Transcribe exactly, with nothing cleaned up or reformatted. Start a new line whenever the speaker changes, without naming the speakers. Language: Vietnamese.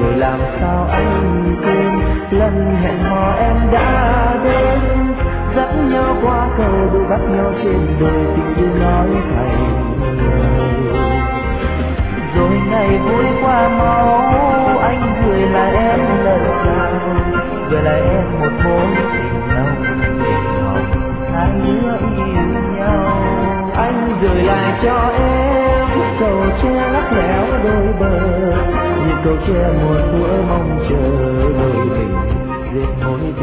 rồi làm sao anh quên lần hẹn hò em đã đến, dắt nhau qua cầu đôi bắt nhau trên đời, tình yêu nói thành lời. Rồi ngày vui qua máu anh gửi lại em lời chào, gửi lại em một mối tình nồng tình hồng, hai đứa yêu nhau. Anh gửi lại cho em cầu tre lắc lẻo đôi bờ, những cầu tre một thuở mong chờ đôi mình dệt mối